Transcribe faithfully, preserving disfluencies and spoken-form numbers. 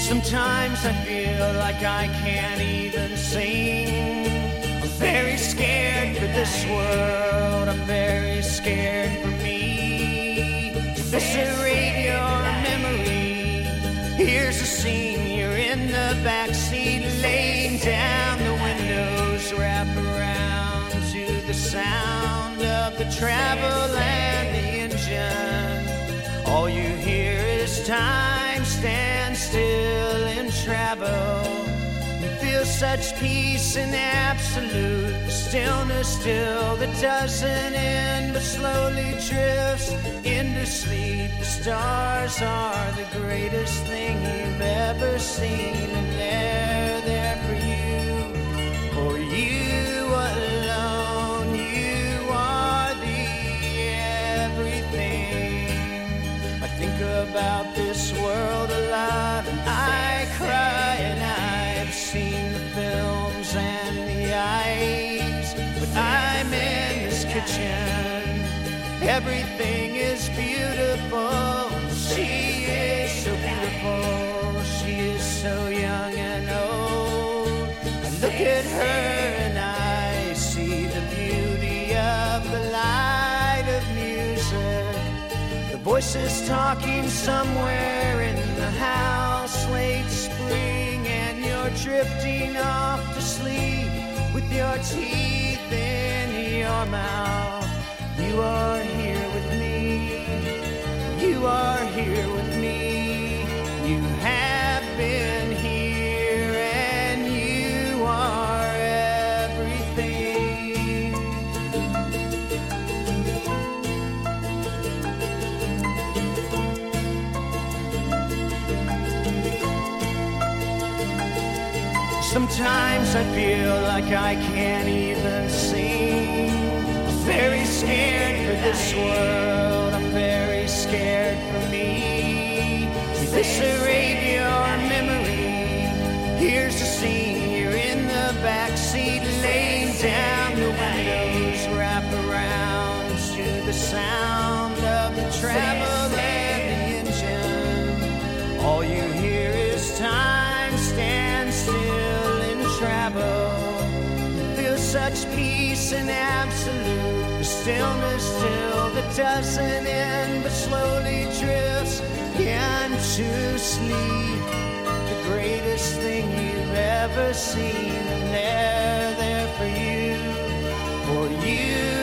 Sometimes I feel like I can't even sing. I'm very scared for this world. I'm very scared for me. Eviscerate your memory. Here's the scene. You're in the backseat, laying down. The windows wrap around to the sound of the travel and the engine. All you hear is time stand still in travel. You feel such peace and absolute stillness still that doesn't end but slowly drifts into sleep. The stars are the greatest thing you've ever seen, and they're there for you, for you alone. You are the everything. I think about this world a lot, and I cry, and I've seen the films and the eyes, but I'm in this kitchen. Everything is beautiful. She is so beautiful. She is so young and old. I look at her and I see the beauty of the light of music. Voices talking somewhere in the house, late spring, and you're drifting off to sleep with your teeth in your mouth. You are here with me. You are here with me. You have been here, and you are everything. Sometimes I feel like I can't even sing. I'm very scared for this world. I'm very scared for me. Eviscerate your memory. Here's the scene. You're in the backseat, laying down. The windows wrap around to the sound of the travel and the engine. All you hear is time stand still in travel. You feel such peace and absolute the stillness still that doesn't end but slowly drifts into sleep. The greatest thing you've ever seen, and they're there for you, for you